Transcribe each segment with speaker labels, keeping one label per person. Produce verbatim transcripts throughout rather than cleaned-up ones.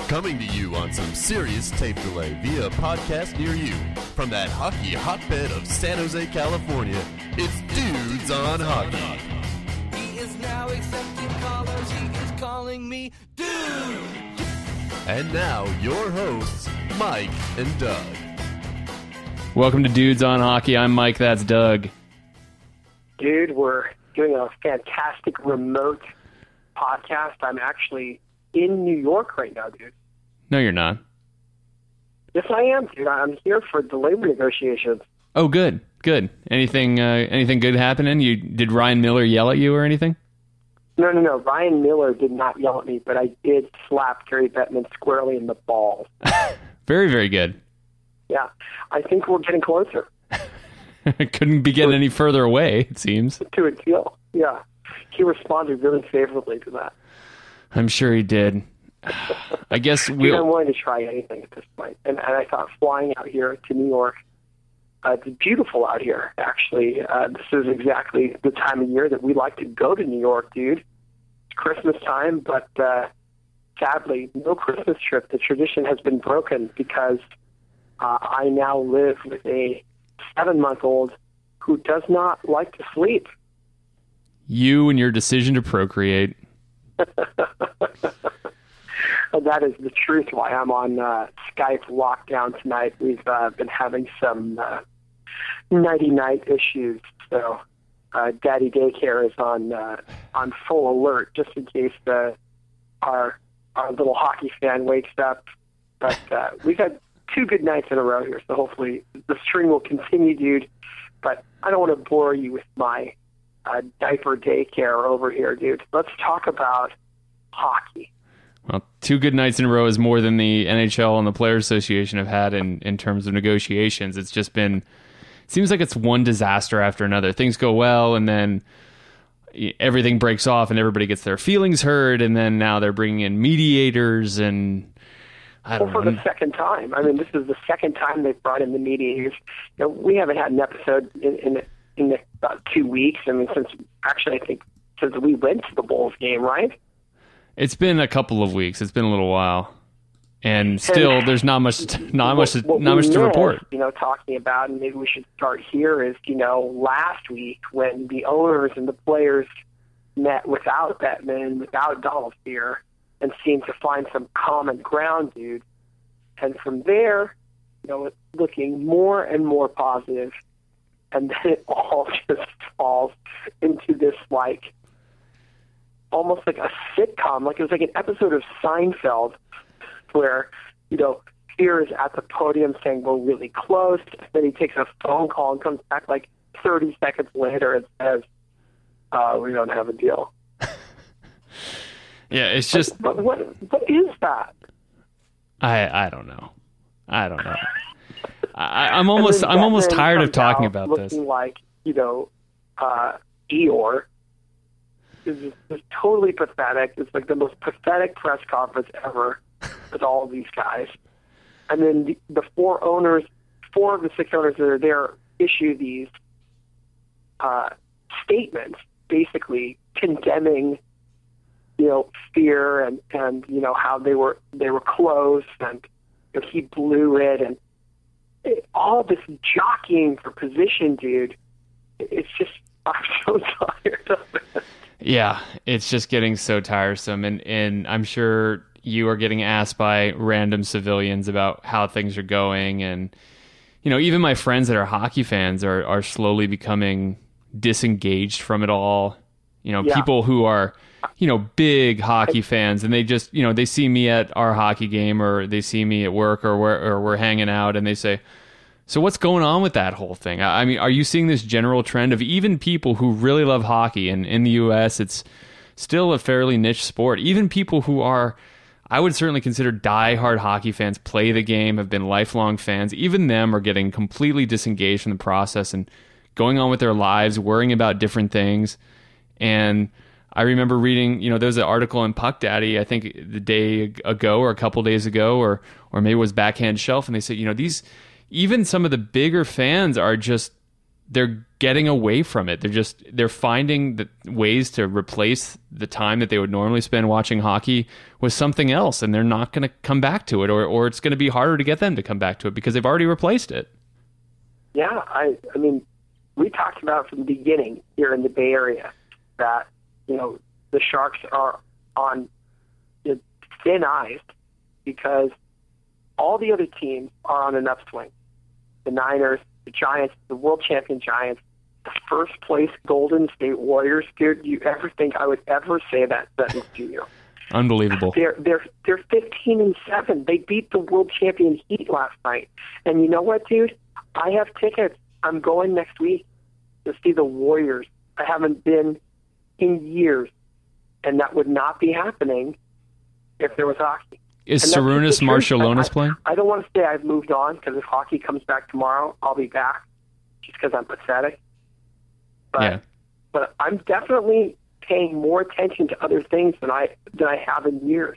Speaker 1: Coming to you on some serious tape delay via a podcast near you. From that hockey hotbed of San Jose, California, it's Dudes on Hockey.
Speaker 2: He is now accepting callers, he is calling me Dude.
Speaker 1: And now, your hosts, Mike and Doug.
Speaker 3: Welcome to Dudes on Hockey. I'm Mike, that's Doug.
Speaker 4: Dude, we're doing a fantastic remote podcast. I'm actually in New York right now, dude.
Speaker 3: No, you're not.
Speaker 4: Yes, I am, dude. I'm here for the labor negotiations.
Speaker 3: Oh, good, good. Anything, uh, anything good happening? You did Ryan Miller yell at you or anything?
Speaker 4: No, no, no. Ryan Miller did not yell at me, but I did slap Gary Bettman squarely in the balls.
Speaker 3: Very, very good.
Speaker 4: Yeah, I think we're getting closer.
Speaker 3: Couldn't be getting any further away, it seems.
Speaker 4: To a deal. Yeah, he responded really favorably to that.
Speaker 3: I'm sure he did. I guess
Speaker 4: we.
Speaker 3: we'll...
Speaker 4: I'm willing to try anything at this point, and, and I thought flying out here to New York. Uh, it's beautiful out here, actually. Uh, this is exactly the time of year that we like to go to New York, dude. It's Christmas time, but uh, sadly, no Christmas trip. The tradition has been broken because uh, I now live with a seven-month-old who does not like to sleep.
Speaker 3: You and your decision to procreate.
Speaker 4: That is the truth why I'm on uh, Skype lockdown tonight. We've uh, been having some uh, nighty-night issues, so uh, Daddy Daycare is on uh, on full alert just in case the, our our little hockey fan wakes up. But uh, we've had two good nights in a row here, so hopefully the string will continue, dude. But I don't want to bore you with my uh, diaper daycare over here, dude. Let's talk about hockey.
Speaker 3: Well, two good nights in a row is more than the N H L and the Players Association have had in, in terms of negotiations. It's just been, it seems like it's one disaster after another. Things go well, and then everything breaks off, and everybody gets their feelings hurt, and then now they're bringing in mediators, and I don't
Speaker 4: well,
Speaker 3: know.
Speaker 4: For the second time. I mean, this is the second time they've brought in the mediators. You know, we haven't had an episode in in, in the, about two weeks. I mean, since, actually, I think since we went to the Bulls game, right?
Speaker 3: It's been a couple of weeks. It's been a little while, and still,
Speaker 4: and
Speaker 3: there's not much, not much,
Speaker 4: what
Speaker 3: not much
Speaker 4: missed,
Speaker 3: to report.
Speaker 4: You know, talking about, and maybe we should start here. Is you know, last week when the owners and the players met without Bettman, without Donald Fear, and seemed to find some common ground, dude. And from there, you know, it's looking more and more positive, and then it all just falls into this like. Almost like a sitcom, like it was like an episode of Seinfeld where, you know, Fear is at the podium saying we're really close, then he takes a phone call and comes back like thirty seconds later and says, uh, we don't have a deal.
Speaker 3: Yeah, it's just...
Speaker 4: But what, what is that?
Speaker 3: I I don't know. I don't know. I, I'm almost I'm almost tired of talking about
Speaker 4: looking
Speaker 3: this.
Speaker 4: Like, you know, uh, Eeyore. It's just totally pathetic. It's like the most pathetic press conference ever with all of these guys. And then the, the four owners, four of the six owners that are there issue these uh, statements, basically condemning, you know, Fear and, and you know how they were they were close and you know, he blew it and it, all this jockeying for position, dude. It's just I'm so tired of it.
Speaker 3: Yeah, it's just getting so tiresome, and, and I'm sure you are getting asked by random civilians about how things are going, and you know, even my friends that are hockey fans are, are slowly becoming disengaged from it all. You know,
Speaker 4: yeah.
Speaker 3: people who are, you know, big hockey fans, and they just, you know, they see me at our hockey game, or they see me at work, or we're, or we're hanging out, and they say, so what's going on with that whole thing? I mean, are you seeing this general trend of even people who really love hockey, and in the U S it's still a fairly niche sport, even people who are, I would certainly consider diehard hockey fans, play the game, have been lifelong fans, even them are getting completely disengaged from the process and going on with their lives, worrying about different things. And I remember reading, you know, there was an article in Puck Daddy, I think the day ago or a couple days ago, or or maybe it was Backhand Shelf, and they said, you know, these... even some of the bigger fans are just they're getting away from it. They're just they're finding the ways to replace the time that they would normally spend watching hockey with something else, and they're not going to come back to it, or or it's going to be harder to get them to come back to it because they've already replaced it.
Speaker 4: Yeah, I I mean, we talked about from the beginning here in the Bay Area that, you know, the Sharks are on thin ice because all the other teams are on an upswing. The Niners, the Giants, the world champion Giants, the first place Golden State Warriors. Dude, you ever think I would ever say that sentence to you?
Speaker 3: Unbelievable.
Speaker 4: They're they're they're fifteen and seven. They beat the world champion Heat last night. And you know what, dude? I have tickets. I'm going next week to see the Warriors. I haven't been in years, and that would not be happening if there was hockey.
Speaker 3: Is Sarunas Marciulionis playing?
Speaker 4: I don't want to say I've moved on, because if hockey comes back tomorrow, I'll be back, just because I'm pathetic. But
Speaker 3: yeah.
Speaker 4: but I'm definitely paying more attention to other things than I than I have in years.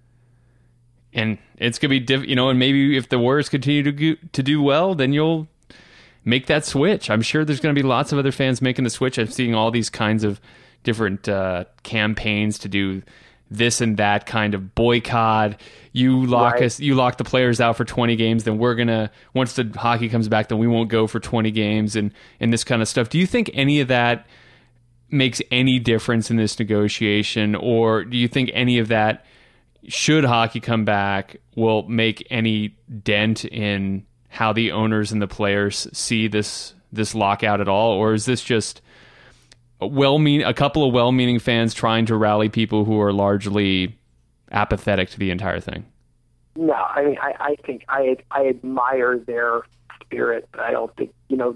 Speaker 3: And it's gonna be diff- you know, and maybe if the Warriors continue to go- to do well, then you'll make that switch. I'm sure there's going to be lots of other fans making the switch. I'm seeing all these kinds of different uh, campaigns to do this and that kind of boycott. You lock
Speaker 4: Right.
Speaker 3: us, you lock the players out for twenty games, then we're gonna, once the hockey comes back, then we won't go for twenty games and and this kind of stuff. Do you think any of that makes any difference in this negotiation, or do you think any of that, should hockey come back, will make any dent in how the owners and the players see this this lockout at all, or is this just a well mean a couple of well-meaning fans trying to rally people who are largely apathetic to the entire thing?
Speaker 4: No, I mean, I, I think I I admire their spirit. I don't think, you know,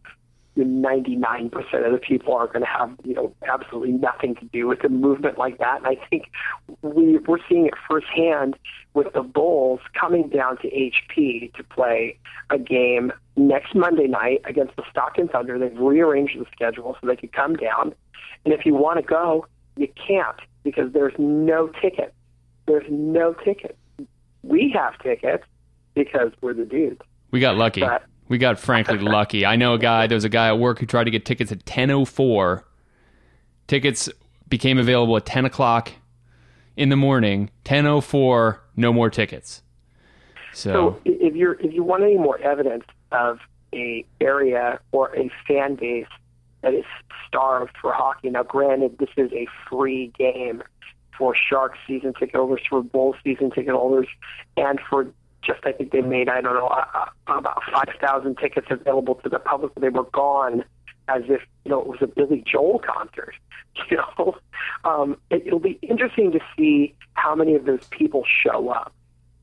Speaker 4: ninety-nine percent of the people are going to have, you know, absolutely nothing to do with a movement like that. And I think we, we're seeing it firsthand with the Bulls coming down to H P to play a game next Monday night against the Stockton Thunder. They've rearranged the schedule so they could come down. And if you want to go, you can't, because there's no ticket. There's no ticket. We have tickets because we're the dudes.
Speaker 3: We got lucky.
Speaker 4: But,
Speaker 3: we got frankly lucky. I know a guy, there was a guy at work who tried to get tickets at ten oh four. Tickets became available at ten o'clock in the morning. ten oh four, no more tickets. So,
Speaker 4: so if you're if you want any more evidence of a area or a fan base that is starved for hockey, now granted, this is a free game for Sharks season ticket holders, for Bulls season ticket holders, and for just, I think they made, I don't know, uh, about five thousand tickets available to the public. They were gone as if, you know, it was a Billy Joel concert. You know, um, it, it'll be interesting to see how many of those people show up.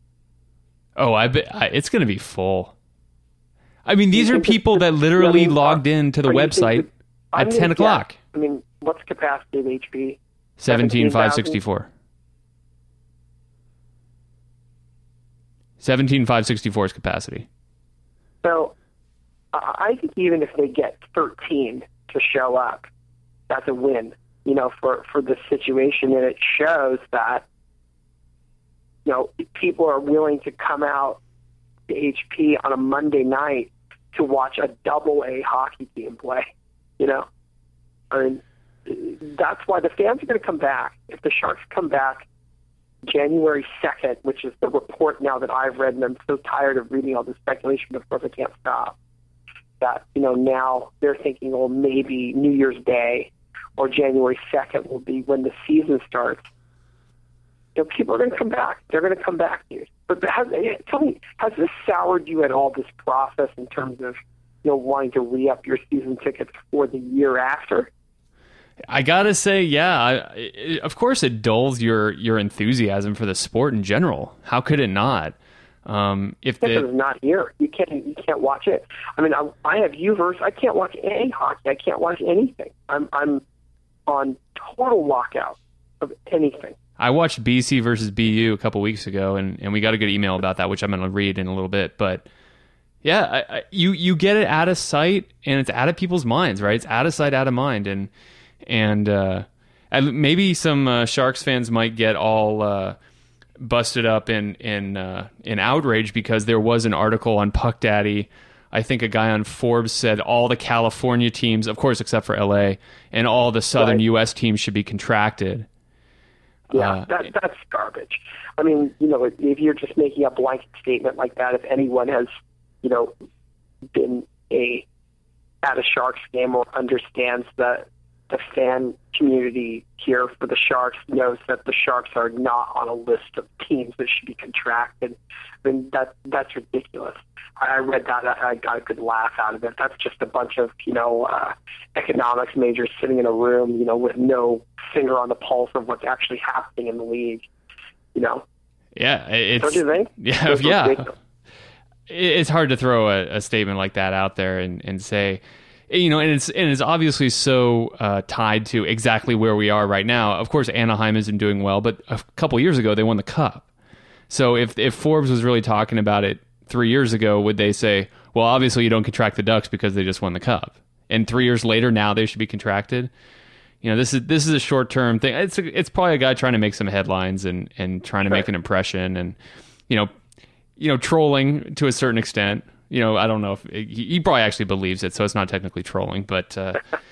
Speaker 3: oh, I bet I, it's going to be full. I mean, these
Speaker 4: You
Speaker 3: are
Speaker 4: think
Speaker 3: people
Speaker 4: it's-
Speaker 3: that literally
Speaker 4: I mean,
Speaker 3: logged into the
Speaker 4: or you think
Speaker 3: website
Speaker 4: that- I
Speaker 3: at
Speaker 4: mean,
Speaker 3: ten o'clock.
Speaker 4: yeah. I mean, what's the capacity of H P?
Speaker 3: seventeen five sixty-four. seventeen five sixty-four is capacity.
Speaker 4: So uh, I think even if they get thirteen to show up, that's a win, you know, for, for the situation. And it shows that, you know, people are willing to come out to H P on a Monday night to watch a double A hockey team play, you know? I mean, that's why the fans are going to come back. If the Sharks come back January second, which is the report now that I've read, and I'm so tired of reading all this speculation, but of course I can't stop, that, you know, now they're thinking, well, maybe New Year's Day or January second will be when the season starts. You know, people are going to come back. They're going to come back, dude. But has, tell me, has this soured you at all, this process, in terms of, you know, wanting to re-up your season tickets for the year after?
Speaker 3: I gotta say, yeah. I, it, of course, it dulls your your enthusiasm for the sport in general. How could it not? Um, if
Speaker 4: Because
Speaker 3: the
Speaker 4: it's not here, you can't you can't watch it. I mean, I, I have Uverse. I can't watch any hockey. I can't watch anything. I'm I'm on total lockout of anything.
Speaker 3: I watched B C versus B U a couple weeks ago, and, and we got a good email about that, which I'm going to read in a little bit. But yeah, I, I, you you get it out of sight, and it's out of people's minds, right? It's out of sight, out of mind, and and uh, and maybe some uh, Sharks fans might get all uh, busted up in in uh, in outrage because there was an article on Puck Daddy I think a guy on Forbes said all the California teams, of course, except for L A, and all the Southern
Speaker 4: Right.
Speaker 3: U S teams should be contracted.
Speaker 4: Yeah,
Speaker 3: Uh,
Speaker 4: that, that's garbage. I mean, you know, if, if you're just making a blanket statement like that, if anyone has, you know, been a at a Sharks game or understands the the fan community here for the Sharks, knows that the Sharks are not on a list of teams that should be contracted. I mean, that that's ridiculous. I I read that. I got a good laugh out of it. That's just a bunch of, you know, uh, economics majors sitting in a room, you know, with no finger on the pulse of what's actually happening in the league. You know,
Speaker 3: Yeah, it's
Speaker 4: don't you think?
Speaker 3: yeah,
Speaker 4: It's
Speaker 3: yeah.
Speaker 4: ridiculous.
Speaker 3: It's hard to throw a, a statement like that out there and, and say, you know, and it's and it's obviously so uh, tied to exactly where we are right now. Of course, Anaheim isn't doing well, but a couple years ago they won the Cup. So if if Forbes was really talking about it three years ago, would they say, well, obviously you don't contract the Ducks because they just won the Cup, and three years later now they should be contracted? You know, this is this is a short term thing. It's a, it's probably a guy trying to make some headlines and, and trying to make an impression, and you know, you know, trolling to a certain extent. You know, I don't know if he, he probably actually believes it, so it's not technically trolling. But uh,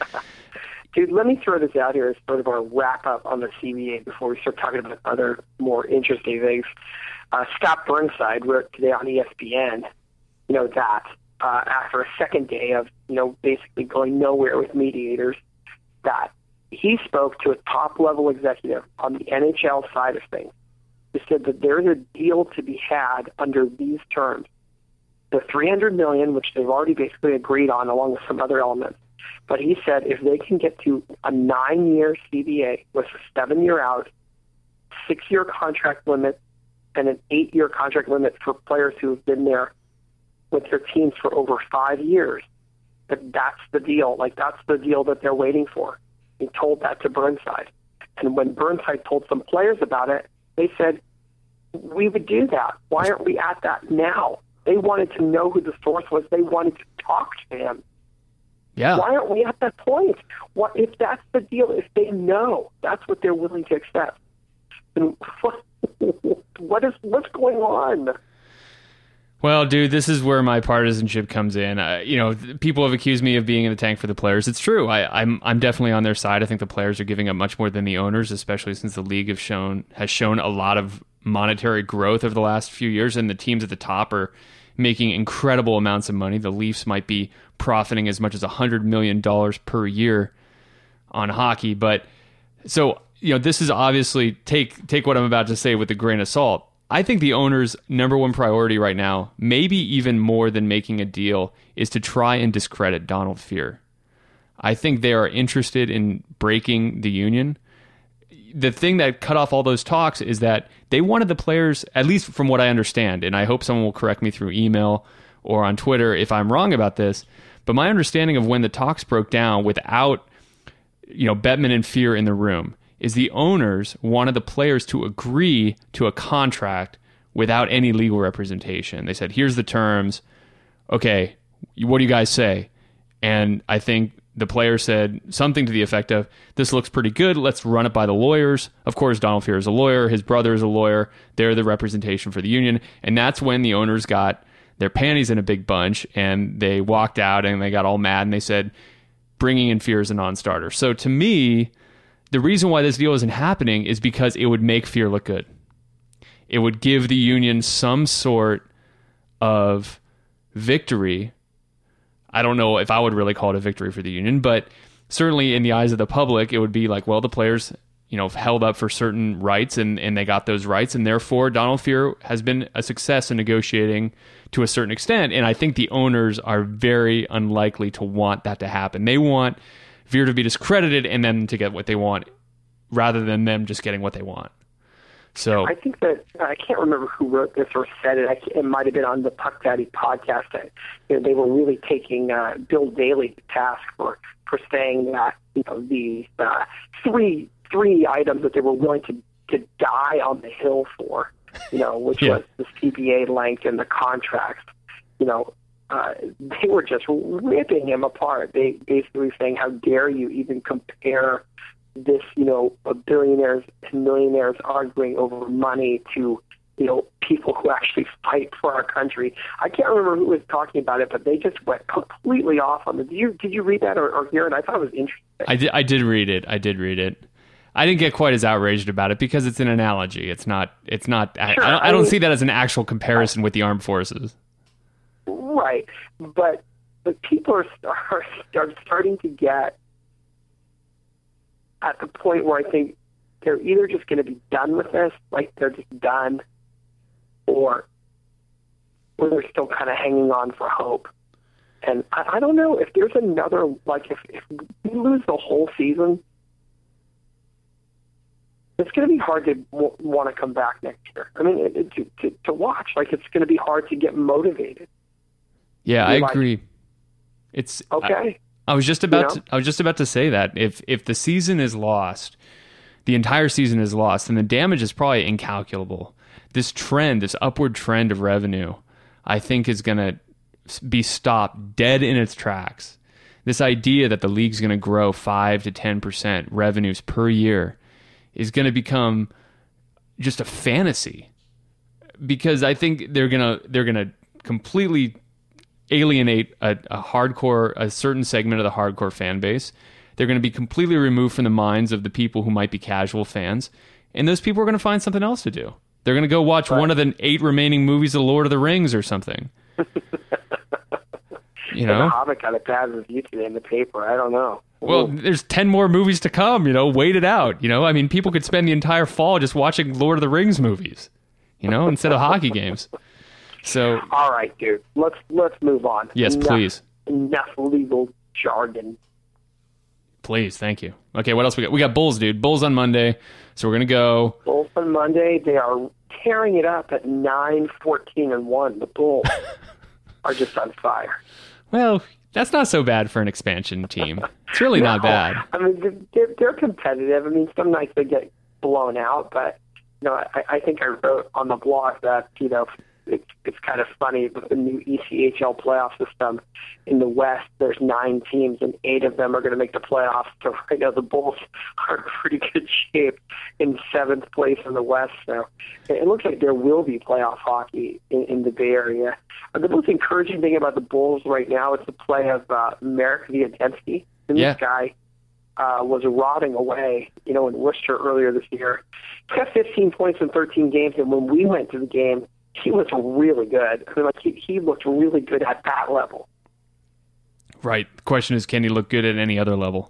Speaker 4: Dude, let me throw this out here as sort of our wrap up on the C B A before we start talking about other more interesting things. Uh, Scott Burnside wrote today on E S P N, you know, that uh, after a second day of, you know, basically going nowhere with mediators, that he spoke to a top level executive on the N H L side of things who said that there's a deal to be had under these terms. The three hundred million dollars, which they've already basically agreed on along with some other elements. But he said if they can get to a nine-year C B A with a seven-year out, six-year contract limit, and an eight-year contract limit for players who have been there with their teams for over five years, that that's the deal. Like, that's the deal that they're waiting for. He told that to Burnside. And when Burnside told some players about it, they said, we would do that. Why aren't we at that now? They wanted to know who the source was. They wanted to talk to him.
Speaker 3: yeah,
Speaker 4: Why aren't we at that point? What if that's the deal? If they know, that's what they're willing to accept. And what, what is what's going on?
Speaker 3: well, dude, this is where my partisanship comes in. Uh, you know, th- people have accused me of being in the tank for the players. It's true. I, I'm I'm definitely on their side. I think the players are giving up much more than the owners, especially since the league have shown has shown a lot of monetary growth over the last few years, and the teams at the top are making incredible amounts of money. The Leafs might be profiting as much as one hundred million dollars per year on hockey. But so, you know, this is obviously, take take what I'm about to say with a grain of salt. I think the owner's number one priority right now, maybe even more than making a deal, is to try and discredit Donald Fehr. I think they are interested in breaking the union. The thing that cut off all those talks is that they wanted the players, at least from what I understand, and I hope someone will correct me through email or on Twitter if I'm wrong about this, but my understanding of when the talks broke down without, you know, Bettman and Fehr in the room is the owners wanted the players to agree to a contract without any legal representation. They said, here's the terms. Okay, what do you guys say? And I think the player said something to the effect of, this looks pretty good, let's run it by the lawyers. Of course, Donald Fehr is a lawyer, his brother is a lawyer, they're the representation for the union, and that's when the owners got their panties in a big bunch, and they walked out, and they got all mad, and they said, bringing in Fehr as a non-starter. So to me, the reason why this deal isn't happening is because it would make Fehr look good. It would give the union some sort of victory. I don't know if I would really call it a victory for the union, but certainly in the eyes of the public, it would be like, well, the players, you know, held up for certain rights and, and they got those rights. And therefore, Donald Fehr has been a success in negotiating to a certain extent. And I think the owners are very unlikely to want that to happen. They want Fehr to be discredited and then to get what they want rather than them just getting what they want. So
Speaker 4: I think that I can't remember who wrote this or said it. I, it might have been on the Puck Daddy podcast. That, you know, they were really taking uh, Bill Daly to task for, for saying that, you know, the uh, three three items that they were willing to, to die on the hill for, you know, which
Speaker 3: yeah.
Speaker 4: was the C B A length and the contracts. You know, uh, they were just ripping him apart. They basically saying, "How dare you even compare this, you know, billionaires and millionaires arguing over money to you know, people who actually fight for our country. I can't remember who was talking about it, but they just went completely off on it. Did you, did you read that or, or hear it? I thought it was interesting.
Speaker 3: I did, I did read it. I did read it. I didn't get quite as outraged about it because it's an analogy. It's not, it's not, I,
Speaker 4: Sure,
Speaker 3: I don't,
Speaker 4: I
Speaker 3: I don't
Speaker 4: mean-
Speaker 3: see that as an actual comparison with the armed forces.
Speaker 4: Right. But, but people are, are, are starting to get at the point where I think they're either just going to be done with this, like they're just done, or, or they're still kind of hanging on for hope. And I, I don't know if there's another, like if, if we lose the whole season, it's going to be hard to w- want to come back next year. I mean, it, it, to, to, to watch, like it's going to be hard to get motivated.
Speaker 3: Yeah, I
Speaker 4: You're like-
Speaker 3: agree. It's
Speaker 4: Okay.
Speaker 3: I, I was just about
Speaker 4: You know?
Speaker 3: to, I was just about to say that if if the season is lost, the entire season is lost, then the damage is probably incalculable. This trend, this upward trend of revenue, I think is going to be stopped dead in its tracks. This idea that the league's going to grow five to ten percent revenues per year is going to become just a fantasy, because I think they're gonna they're gonna completely alienate a, a hardcore a certain segment of the hardcore fan base. They're going to be completely removed from the minds of the people who might be casual fans, and those people are going to find something else to do. They're going to go watch
Speaker 4: Right.
Speaker 3: one of the eight remaining movies of Lord of the Rings or something. You
Speaker 4: The
Speaker 3: know.
Speaker 4: Hobbit got a bad review today in the paper. I don't know.
Speaker 3: Well,
Speaker 4: Ooh.
Speaker 3: there's ten more movies to come, you know, wait it out. You know, I mean, people could spend the entire fall just watching Lord of the Rings movies, you know, instead of hockey games. So,
Speaker 4: All right, dude. Let's let's move on.
Speaker 3: yes,
Speaker 4: Enough-
Speaker 3: please.
Speaker 4: Enough legal jargon.
Speaker 3: Please, thank you. Okay, what else we got? We got Bulls, dude. Bulls on Monday. So we're going to go.
Speaker 4: Bulls on Monday. They are tearing it up at nine, fourteen, and one. The Bulls are just on fire.
Speaker 3: Well, that's not so bad for an expansion team. It's really not
Speaker 4: No,
Speaker 3: bad.
Speaker 4: I mean, they're, they're competitive. I mean, some nights they get blown out, but you know, I, I think I wrote on the blog that you know it's it's kind of funny with the new E C H L playoff system. In the West, there's nine teams, and eight of them are going to make the playoffs. So right now, the Bulls are in pretty good shape in seventh place in the West. So it looks like there will be playoff hockey in, in the Bay Area. Uh, The most encouraging thing about the Bulls right now is the play of uh, Merrick Viadensky. And
Speaker 3: Yeah.
Speaker 4: this guy uh, was rotting away, you know, in Worcester earlier this year. He got fifteen points in thirteen games, and when we went to the game, he was really good. I mean, like he, he looked really good at that level.
Speaker 3: Right. The question is, can he look good at any other level?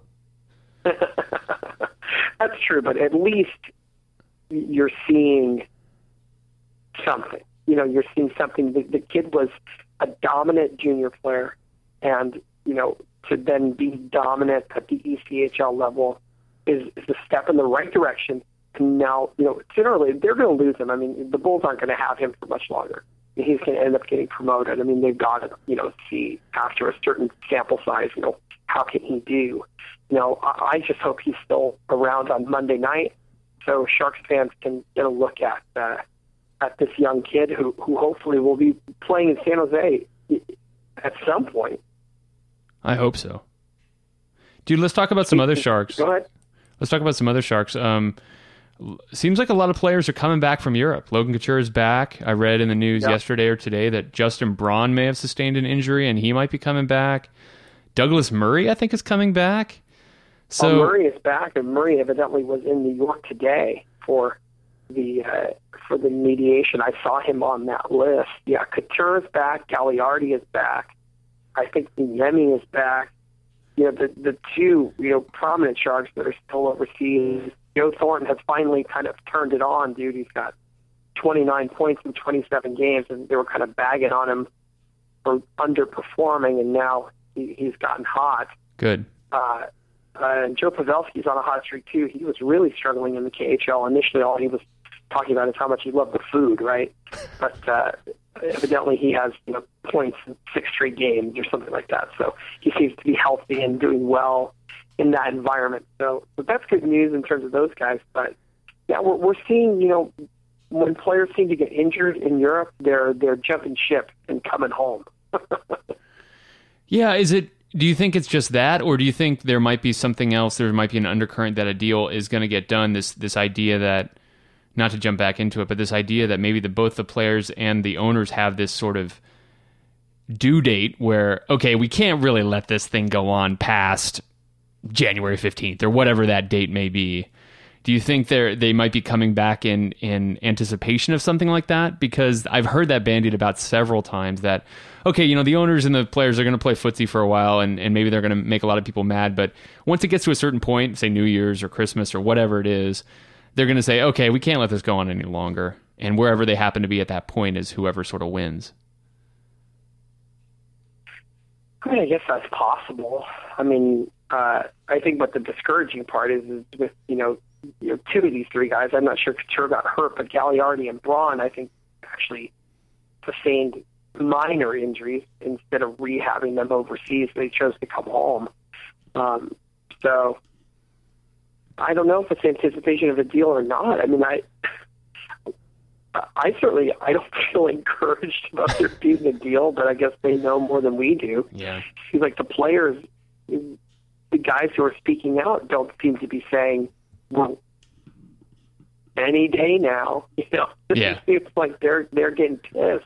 Speaker 4: That's true, but at least you're seeing something. You know, you're seeing something. The, the kid was a dominant junior player, and, you know, to then be dominant at the E C H L level is, is a step in the right direction. And now, you know, sooner or later, they're going to lose him. I mean, the Bulls aren't going to have him for much longer. He's going to end up getting promoted. I mean, they've got to, you know, see after a certain sample size, you know, how can he do? You know, I, I just hope he's still around on Monday night so Sharks fans can get a look at uh, at this young kid who, who hopefully will be playing in San Jose at some point.
Speaker 3: I hope so. Dude, let's talk about some other Sharks.
Speaker 4: Go ahead.
Speaker 3: Let's talk about some other Sharks. Um, l- seems like a lot of players are coming back from Europe. Logan Couture is back. I read in the news
Speaker 4: Yeah.
Speaker 3: yesterday or today that Justin Braun may have sustained an injury and he might be coming back. Douglas Murray, I think, is coming back. So
Speaker 4: Oh, Murray is back, and Murray evidently was in New York today for the uh, for the mediation. I saw him on that list. Yeah, Couture is back. Gagliardi is back. I think Niemi is back. You know, the the two you know prominent Sharks that are still overseas. Joe Thornton has finally kind of turned it on, dude. He's got twenty-nine points in twenty-seven games, and they were kind of bagging on him for underperforming, and now he, he's gotten hot.
Speaker 3: good.
Speaker 4: Uh, uh, and Joe Pavelski's on a hot streak too. He was really struggling in the K H L. Initially, all he was talking about is how much he loved the food, right? But uh, evidently, he has you know points in six straight games or something like that. So he seems to be healthy and doing well in that environment. So, but that's good news in terms of those guys. But yeah, we're we're seeing you know when players seem to get injured in Europe, they're they're jumping ship and coming home.
Speaker 3: Yeah, is it? Do you think it's just that, or do you think there might be something else? There might be an undercurrent that a deal is going to get done. This this idea that not to jump back into it, but this idea that maybe the both the players and the owners have this sort of due date where, okay, we can't really let this thing go on past January fifteenth or whatever that date may be. Do you think they they might be coming back in, in anticipation of something like that? Because I've heard that bandied about several times that, okay, you know, the owners and the players are going to play footsie for a while and, and maybe they're going to make a lot of people mad. But once it gets to a certain point, say New Year's or Christmas or whatever it is, they're going to say, okay, we can't let this go on any longer. And wherever they happen to be at that point is whoever sort of wins.
Speaker 4: I mean, I guess that's possible. I mean, uh, I think what the discouraging part is, is with, you know, you know, two of these three guys, I'm not sure if Couture got hurt, but Gagliardi and Braun, I think, actually sustained minor injuries instead of rehabbing them overseas. They chose to come home. Um, so I don't know if it's anticipation of a deal or not. I mean, I I certainly I don't feel encouraged about there being a deal, but I guess they know more than we do.
Speaker 3: Yeah.
Speaker 4: Seems like the players, the guys who are speaking out don't seem to be saying, well, any day now, you know.
Speaker 3: Yeah.
Speaker 4: It's like they're they're getting pissed.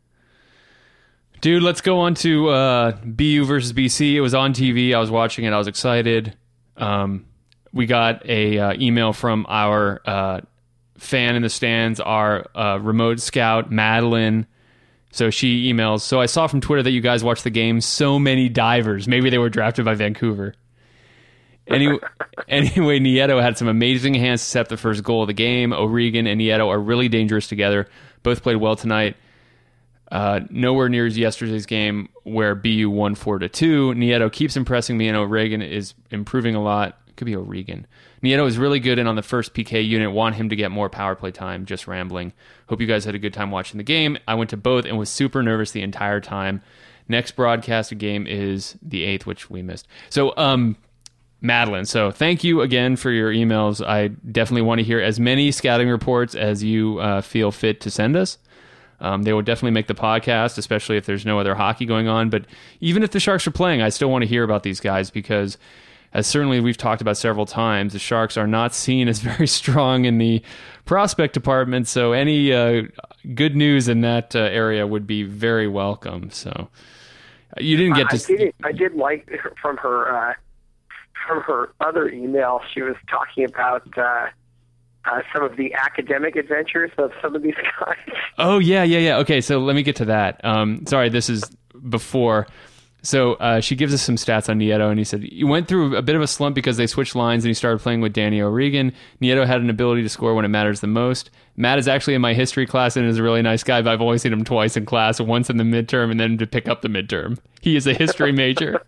Speaker 3: Dude, let's go on to uh, B U versus B C. It was on T V. I was watching it. I was excited. Um, we got a uh, email from our uh, fan in the stands, our uh, remote scout, Madeline. So she emails, so I saw from Twitter that you guys watched the game. So many divers. Maybe they were drafted by Vancouver. Anyway, anyway, Nieto had some amazing hands to set up the first goal of the game. O'Regan and Nieto are really dangerous together. Both played well tonight. Uh, nowhere near as yesterday's game where B U won four to two. Nieto keeps impressing me, and O'Regan is improving a lot. It could be O'Regan. Nieto is really good and on the first P K unit. Want him to get more power play time. Just rambling. Hope you guys had a good time watching the game. I went to both and was super nervous the entire time. Next broadcasted game is the eighth, which we missed. So, um... Madeline, so thank you again for your emails. I definitely want to hear as many scouting reports as you uh, feel fit to send us. Um, they will definitely make the podcast, especially if there's no other hockey going on. But even if the Sharks are playing, I still want to hear about these guys because, as certainly we've talked about several times, the Sharks are not seen as very strong in the prospect department. So any uh, good news in that uh, area would be very welcome. So you didn't get
Speaker 4: I,
Speaker 3: to...
Speaker 4: I did, I did like from her... Uh... From her other email, she was talking about uh, uh, some of the academic adventures of some of these guys.
Speaker 3: Oh, yeah, yeah, yeah. Okay, so let me get to that. Um, sorry, this is before. So uh, she gives us some stats on Nieto, and he said, he went through a bit of a slump because they switched lines and he started playing with Danny O'Regan. Nieto had an ability to score when it matters the most. Matt is actually in my history class and is a really nice guy, but I've only seen him twice in class, once in the midterm and then to pick up the midterm. He is a history major.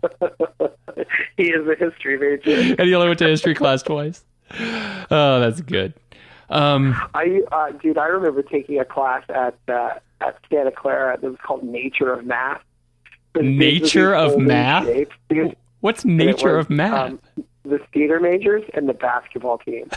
Speaker 4: He is a history major.
Speaker 3: And he only went to history class twice. Oh, that's good. Um,
Speaker 4: I, uh, dude, I remember taking a class at uh, at Santa Clara that was called Nature of Math.
Speaker 3: Nature of Math?
Speaker 4: Shapes,
Speaker 3: What's Nature
Speaker 4: was,
Speaker 3: of Math?
Speaker 4: Um, the theater majors and the basketball team.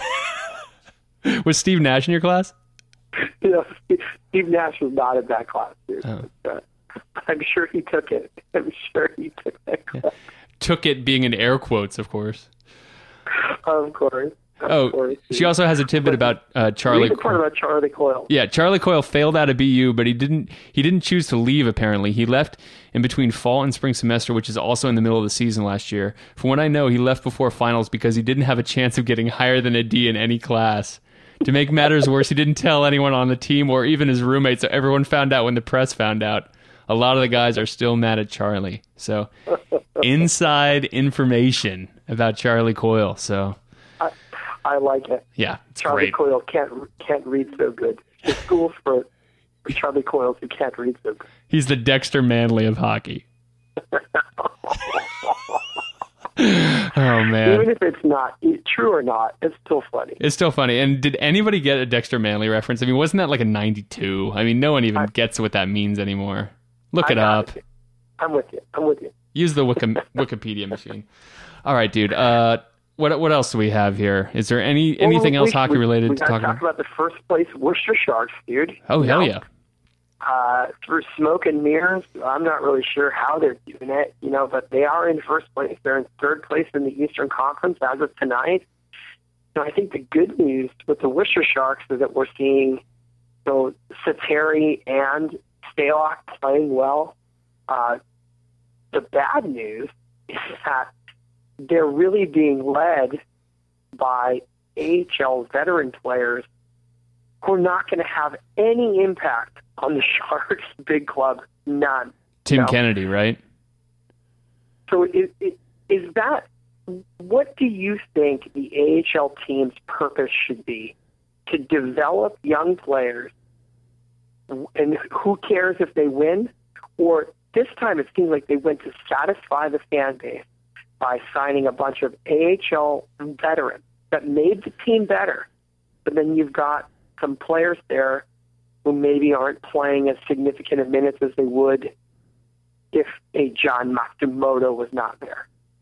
Speaker 3: Was Steve Nash in your class?
Speaker 4: You know, Steve Nash was not in that class, dude.
Speaker 3: Oh.
Speaker 4: But, uh, I'm sure he took it. I'm sure he took that class.
Speaker 3: Yeah. Took it being in air quotes, of course.
Speaker 4: Of course. Of
Speaker 3: oh,
Speaker 4: course.
Speaker 3: she also has a tidbit about uh, Charlie.
Speaker 4: Read the part about Charlie Coyle.
Speaker 3: Yeah, Charlie Coyle failed out of B U, but he didn't. He didn't choose to leave. Apparently, he left in between fall and spring semester, which is also in the middle of the season last year. From what I know, he left before finals because he didn't have a chance of getting higher than a D in any class. To make matters worse, he didn't tell anyone on the team or even his roommates, so everyone found out when the press found out. A lot of the guys are still mad at Charlie. So, inside information about Charlie Coyle. So,
Speaker 4: I, I like it.
Speaker 3: Yeah, it's
Speaker 4: Charlie
Speaker 3: great.
Speaker 4: Coyle can't can't read so good. The school's for, for Charlie Coyles who can't read so good.
Speaker 3: He's the Dexter Manley of hockey. Oh, man.
Speaker 4: Even if it's not true or not, it's still funny.
Speaker 3: It's still funny. And did anybody get a Dexter Manley reference? I mean, wasn't that like a ninety-two? I mean, no one even I, gets what that means anymore. Look I it up.
Speaker 4: It. I'm with you. I'm with you.
Speaker 3: Use the Wiki- Wikipedia machine. All right, dude. Uh, what what else do we have here? Is there any well, anything
Speaker 4: we,
Speaker 3: else hockey
Speaker 4: we,
Speaker 3: related
Speaker 4: we
Speaker 3: to talk about?
Speaker 4: talk about the first place Worcester Sharks, dude.
Speaker 3: Oh, hell
Speaker 4: now,
Speaker 3: yeah.
Speaker 4: Uh, through smoke and mirrors, I'm not really sure how they're doing it, you know, but they are in first place. They're in third place in the Eastern Conference as of tonight. know, I think the good news with the Worcester Sharks is that we're seeing so Sateri and Stalock playing well. Uh, the bad news is that they're really being led by A H L veteran players who are not going to have any impact on the Sharks big club. None.
Speaker 3: Tim
Speaker 4: you know?
Speaker 3: Kennedy, right?
Speaker 4: So is, is that, what do you think the A H L team's purpose should be? To develop young players, and who cares if they win? Or this time it seems like they went to satisfy the fan base by signing a bunch of A H L veterans that made the team better. But then you've got some players there who maybe aren't playing as significant of minutes as they would if a John Matsumoto was not there.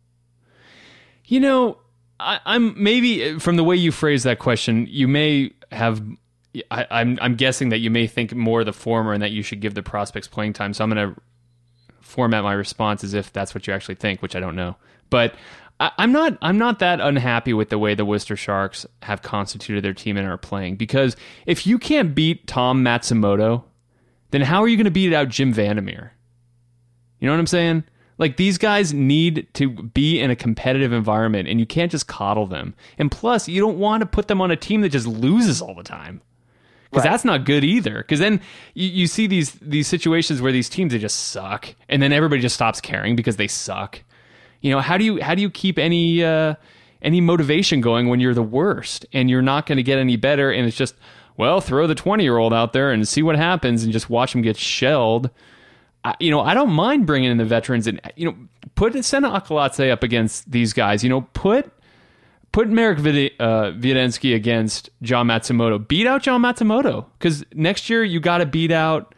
Speaker 3: You know, I, I'm maybe from the way you phrase that question, you may have. I, I'm I'm guessing that you may think more the former, and that you should give the prospects playing time. So I'm going to format my response as if that's what you actually think, which I don't know. But I, I'm not I'm not that unhappy with the way the Worcester Sharks have constituted their team and are playing. Because if you can't beat Tom Matsumoto, then how are you going to beat out Jim Vandermeer? You know what I'm saying? Like, these guys need to be in a competitive environment, and you can't just coddle them. And plus, you don't want to put them on a team that just loses all the time. Because
Speaker 4: Right.
Speaker 3: that's not good either. Because then you, you see these these situations where these teams, they just suck, and then everybody just stops caring because they suck. You know, how do you how do you keep any uh, any motivation going when you're the worst and you're not going to get any better? And it's just, well, throw the twenty year old out there and see what happens, and just watch them get shelled. I, you know, I don't mind bringing in the veterans, and you know, put Sena Akalatse up against these guys. You know, put. Put Marek Vid- uh, Wiedenski against John Matsumoto. Beat out John Matsumoto. Because next year you got to beat out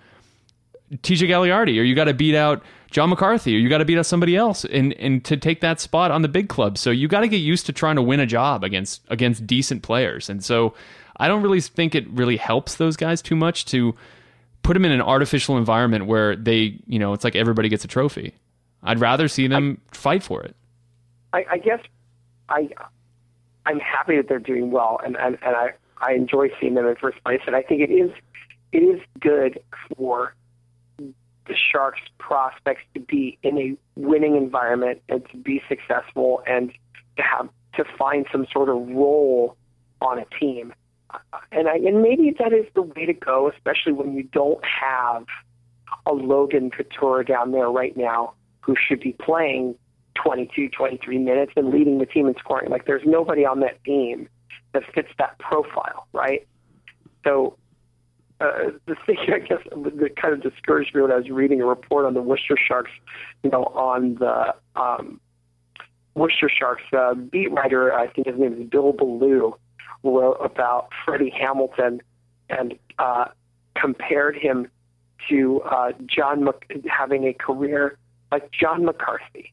Speaker 3: T J Gagliardi, or you got to beat out John McCarthy, or you got to beat out somebody else and, and to take that spot on the big club. So you got to get used to trying to win a job against against decent players. And so I don't really think it really helps those guys too much to put them in an artificial environment where they, you know, it's like everybody gets a trophy. I'd rather see them I, fight for it.
Speaker 4: I, I guess I... I'm happy that they're doing well, and, and, and I, I enjoy seeing them in first place. And I think it is it is good for the Sharks prospects to be in a winning environment and to be successful and to have to find some sort of role on a team. And I, and maybe that is the way to go, especially when you don't have a Logan Couture down there right now who should be playing twenty-two, twenty-three minutes and leading the team in scoring. Like, there's nobody on that team that fits that profile, right? So uh, the thing, I guess, that kind of discouraged me when I was reading a report on the Worcester Sharks, you know, on the um, Worcester Sharks uh, beat writer, I think his name is Bill Ballou, wrote about Freddie Hamilton and uh, compared him to uh, John Mc- having a career like John McCarthy.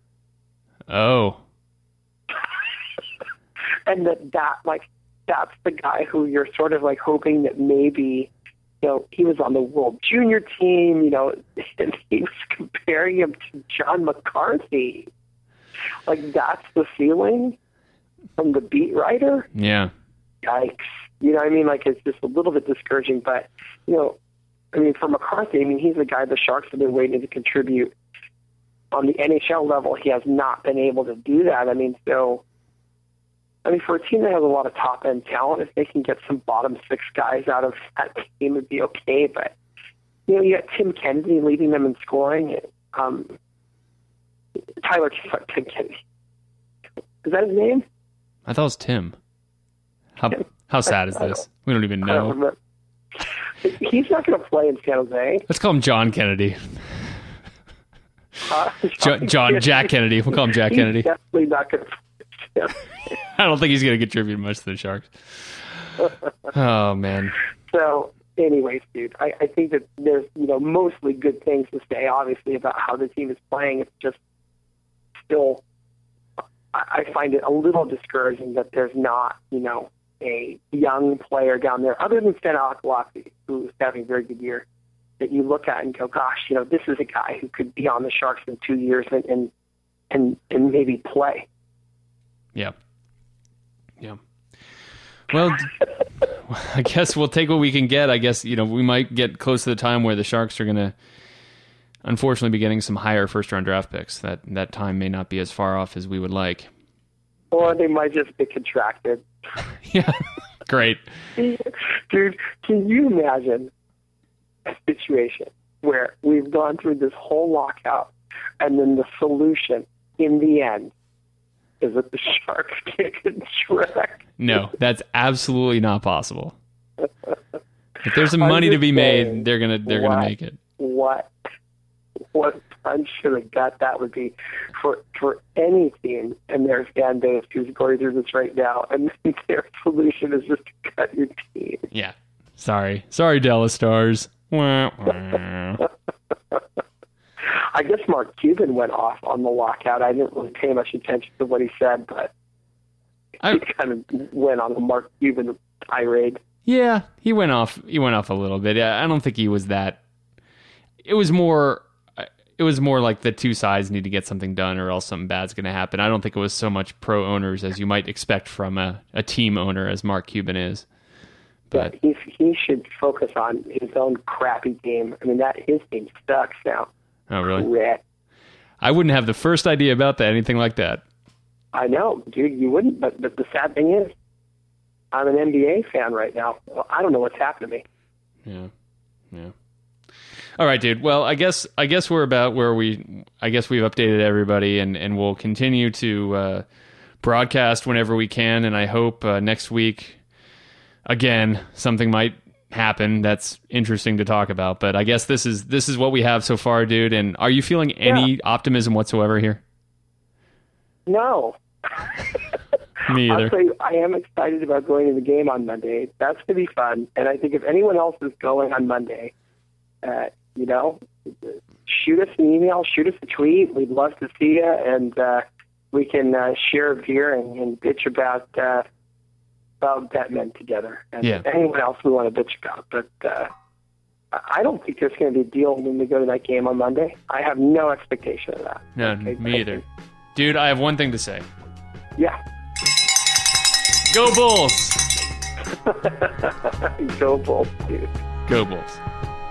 Speaker 3: Oh.
Speaker 4: And that, that, like, that's the guy who you're sort of, like, hoping that maybe, you know, he was on the World Junior team, you know, and he was comparing him to John McCarthy. Like, that's the feeling from the beat writer?
Speaker 3: Yeah.
Speaker 4: Yikes. You know what I mean? Like, it's just a little bit discouraging, but, you know, I mean, for McCarthy, I mean, he's the guy the Sharks have been waiting to contribute. On the N H L level, he has not been able to do that. I mean, so, I mean, for a team that has a lot of top-end talent, if they can get some bottom six guys out of that team, it'd be okay. But, you know, you got Tim Kennedy leading them in scoring. Um, Tyler Tim Kennedy. Is that his name?
Speaker 3: I thought it was Tim. How how sad is this? We don't even
Speaker 4: I don't
Speaker 3: know.
Speaker 4: remember. He's not going to play in San Jose.
Speaker 3: Let's call him John Kennedy.
Speaker 4: Uh,
Speaker 3: John, John Jack Kennedy. We'll call him Jack
Speaker 4: he's
Speaker 3: Kennedy.
Speaker 4: definitely not going to.
Speaker 3: I don't think he's going to contribute much to the Sharks. Oh, man.
Speaker 4: So, anyways, dude, I, I think that there's, you know, mostly good things to say, obviously, about how the team is playing. It's just still, I, I find it a little discouraging that there's not, you know, a young player down there, other than Sena Akalatse, who's having a very good year, that you look at and go, gosh, you know, this is a guy who could be on the Sharks in two years and and and, and maybe play.
Speaker 3: Yeah. Yeah. Well, I guess we'll take what we can get. I guess, you know, we might get close to the time where the Sharks are going to, unfortunately, be getting some higher first-round draft picks. That that time may not be as far off as we would like.
Speaker 4: Or they might just be contracted.
Speaker 3: Yeah, great.
Speaker 4: Dude, can you imagine a situation where we've gone through this whole lockout and then the solution in the end is that the Sharks get contract?
Speaker 3: No, that's absolutely not possible. If there's some money to be made, they're gonna they're
Speaker 4: what,
Speaker 3: gonna make it.
Speaker 4: What what punch to the gut that would be for for any team and their fan base who's going through this right now, and their solution is just to cut your team.
Speaker 3: Yeah. Sorry. Sorry, Dallas Stars. Wah, wah.
Speaker 4: I guess Mark Cuban went off on the lockout. I didn't really pay much attention to what he said, but
Speaker 3: I,
Speaker 4: he kind of went on the Mark Cuban tirade.
Speaker 3: Yeah, he went off. He went off a little bit. I don't think he was that. It was more. It was more like the two sides need to get something done, or else something bad's going to happen. I don't think it was so much pro owners as you might expect from a, a team owner, as Mark Cuban is. But
Speaker 4: yeah, he he should focus on his own crappy game. I mean, that his team sucks now.
Speaker 3: Oh, really?
Speaker 4: Correct.
Speaker 3: I wouldn't have the first idea about that, anything like that.
Speaker 4: I know, dude, you wouldn't. But, but the sad thing is, I'm an N B A fan right now. Well, I don't know what's happened to me.
Speaker 3: Yeah, yeah. All right, dude. Well, I guess I guess we're about where we. I guess we've updated everybody, and, and we'll continue to uh, broadcast whenever we can. And I hope uh, next week, again, something might happen that's interesting to talk about. But I guess this is this is what we have so far, dude. And are you feeling any
Speaker 4: yeah.
Speaker 3: optimism whatsoever here?
Speaker 4: No.
Speaker 3: Me either.
Speaker 4: I'll tell you, I am excited about going to the game on Monday. That's going to be fun. And I think if anyone else is going on Monday, uh, you know, shoot us an email, shoot us a tweet. We'd love to see you, and uh, we can uh, share a beer and, and bitch about uh, about Batman together. And
Speaker 3: yeah.
Speaker 4: anyone else we want to bitch about. But uh, I don't think there's going to be a deal when we go to that game on Monday. I have no expectation of that.
Speaker 3: No,
Speaker 4: okay,
Speaker 3: me either. Dude, I have one thing to say.
Speaker 4: Yeah.
Speaker 3: Go Bulls!
Speaker 4: Go Bulls, dude.
Speaker 3: Go Bulls.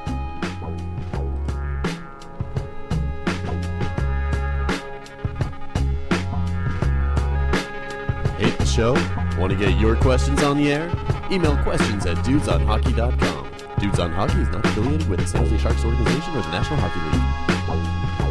Speaker 1: Hate the show? Want to get your questions on the air? Email questions at dudes on hockey dot com. Dudes on Hockey is not affiliated with the San Jose Sharks organization or the National Hockey League.